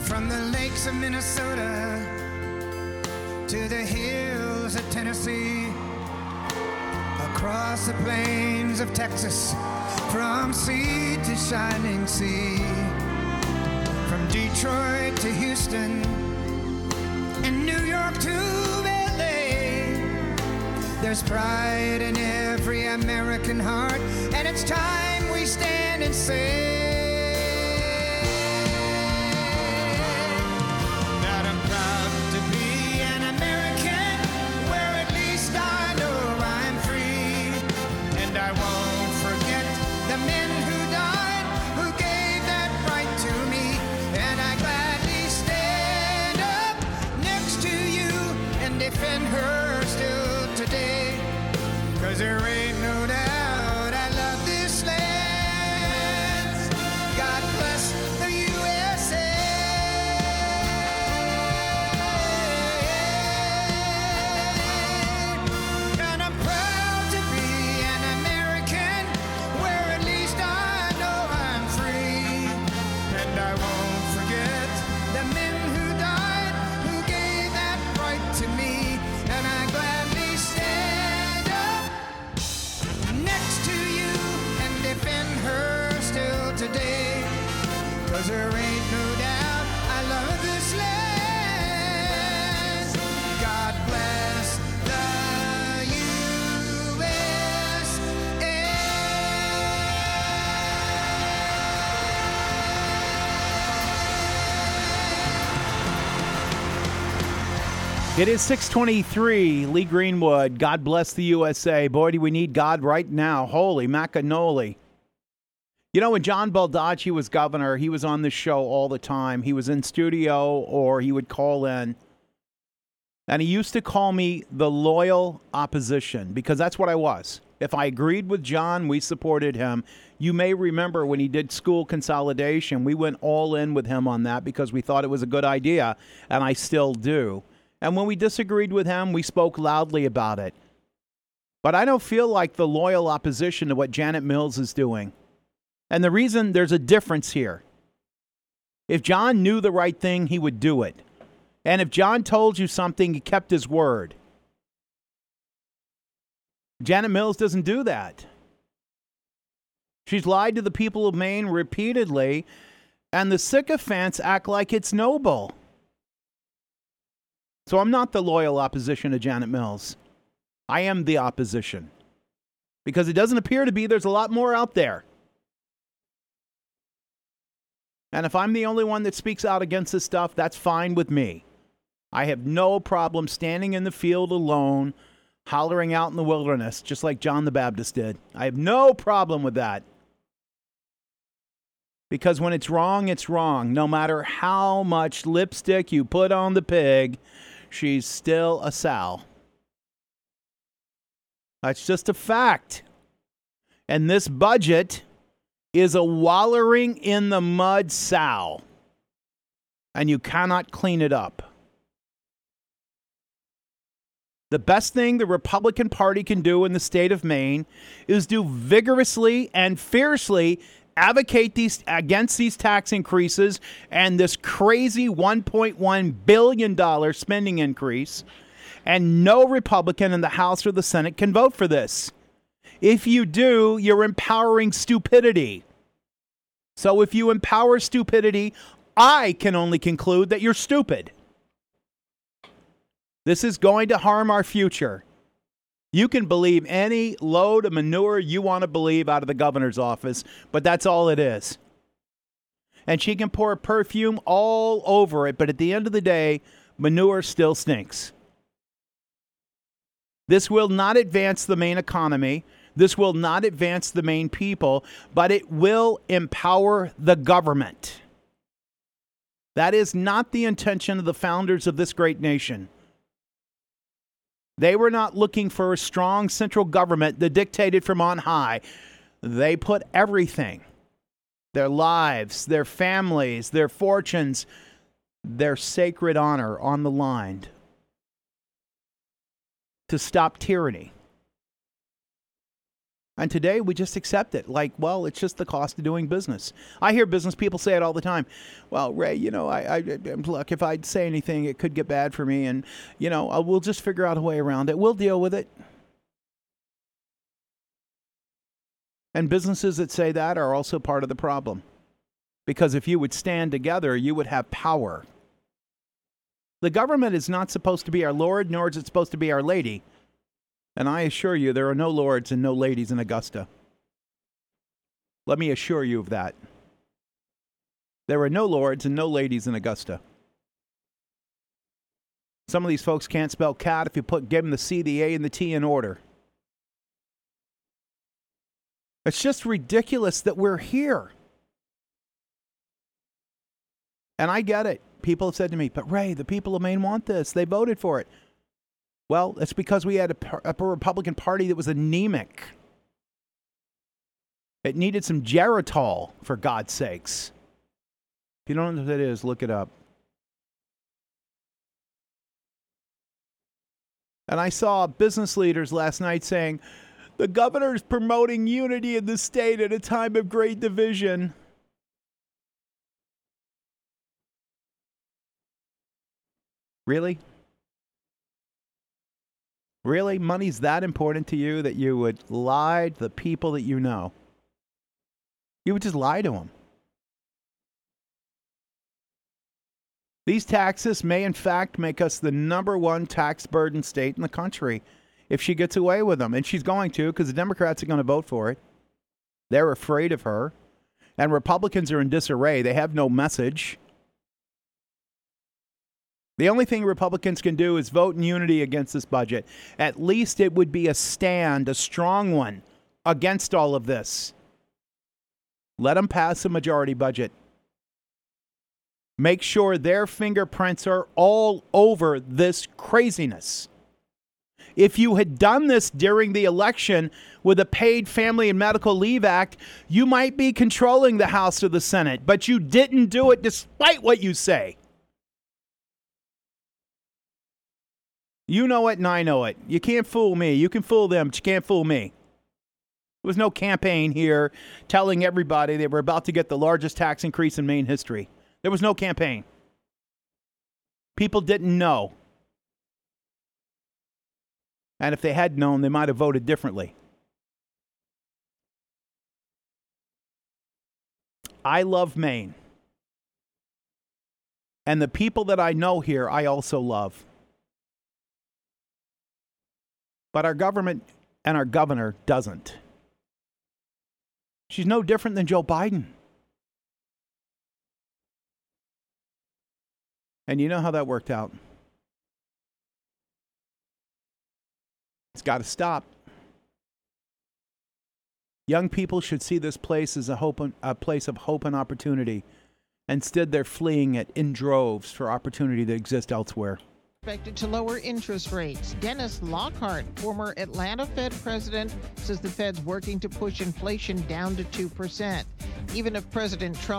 From the lakes of Minnesota to the hills of Tennessee, across the plains of Texas, from sea to shining sea, from Detroit to Houston and New York to LA, there's pride in every American heart, and it's time we stand and say that I'm proud to be an American, where at least I know I'm free, and I won't forget the men who died, who gave that right to me, and I gladly stand up next to you and defend her still today, 'cause there ain't no doubt I love this land. God bless the USA. And I'm proud to be an American, where at least I know I'm free, and I won't forget the men who died, who gave that right to me, and I gladly stand up next to you and defend her still today, 'cause there ain't no doubt I love this land. God bless the USA. It is 6:23. Lee Greenwood, God bless the USA. Boy, do we need God right now. Holy macanoli. You know, when John Baldacci was governor, he was on this show all the time. He was in studio or he would call in. And he used to call me the loyal opposition, because that's what I was. If I agreed with John, we supported him. You may remember when he did school consolidation, we went all in with him on that because we thought it was a good idea, and I still do. And when we disagreed with him, we spoke loudly about it. But I don't feel like the loyal opposition to what Janet Mills is doing. And the reason, there's a difference here. If John knew the right thing, he would do it. And if John told you something, he kept his word. Janet Mills doesn't do that. She's lied to the people of Maine repeatedly, and the sycophants act like it's noble. So I'm not the loyal opposition to Janet Mills. I am the opposition. Because it doesn't appear to be, there's a lot more out there. And if I'm the only one that speaks out against this stuff, that's fine with me. I have no problem standing in the field alone, hollering out in the wilderness, just like John the Baptist did. I have no problem with that. Because when it's wrong, no matter how much lipstick you put on the pig, she's still a sow. That's just a fact. And this budget is a wallowing in the mud sow. And you cannot clean it up. The best thing the Republican Party can do in the state of Maine is to vigorously and fiercely advocate against these tax increases and this crazy $1.1 billion spending increase. And no Republican in the House or the Senate can vote for this. If you do, you're empowering stupidity. So if you empower stupidity, I can only conclude that you're stupid. This is going to harm our future. You can believe any load of manure you want to believe out of the governor's office, but that's all it is. And she can pour perfume all over it, but at the end of the day, manure still stinks. This will not advance the Maine economy. This will not advance the Maine people, but it will empower the government. That is not the intention of the founders of this great nation. They were not looking for a strong central government that dictated from on high. They put everything, their lives, their families, their fortunes, their sacred honor on the line to stop tyranny. And today we just accept it. Like, well, it's just the cost of doing business. I hear business people say it all the time. Well, Ray, look, if I say anything, it could get bad for me. And, we'll just figure out a way around it. We'll deal with it. And businesses that say that are also part of the problem. Because if you would stand together, you would have power. The government is not supposed to be our Lord, nor is it supposed to be our lady. And I assure you, there are no lords and no ladies in Augusta. Let me assure you of that. There are no lords and no ladies in Augusta. Some of these folks can't spell cat if you give them the C, the A, and the T in order. It's just ridiculous that we're here. And I get it. People have said to me, but Ray, the people of Maine want this. They voted for it. Well, it's because we had a Republican Party that was anemic. It needed some Geritol, for God's sakes. If you don't know what that is, look it up. And I saw business leaders last night saying, the governor is promoting unity in the state at a time of great division. Really? Really? Money's that important to you that you would lie to the people that you know? You would just lie to them. These taxes may, in fact, make us the number one tax burden state in the country if she gets away with them. And she's going to, because the Democrats are going to vote for it. They're afraid of her. And Republicans are in disarray. They have no message. The only thing Republicans can do is vote in unity against this budget. At least it would be a stand, a strong one, against all of this. Let them pass a majority budget. Make sure their fingerprints are all over this craziness. If you had done this during the election with a Paid Family and Medical Leave Act, you might be controlling the House or the Senate, but you didn't do it despite what you say. You know it and I know it. You can't fool me. You can fool them, but you can't fool me. There was no campaign here telling everybody they were about to get the largest tax increase in Maine history. There was no campaign. People didn't know. And if they had known, they might have voted differently. I love Maine. And the people that I know here, I also love. But our government and our governor doesn't. She's no different than Joe Biden. And you know how that worked out. It's got to stop. Young people should see this place as a place of hope and opportunity. Instead, they're fleeing it in droves for opportunity that exists elsewhere. Expected to lower interest rates. Dennis Lockhart, former Atlanta Fed president, says the Fed's working to push inflation down to 2%. Even if President Trump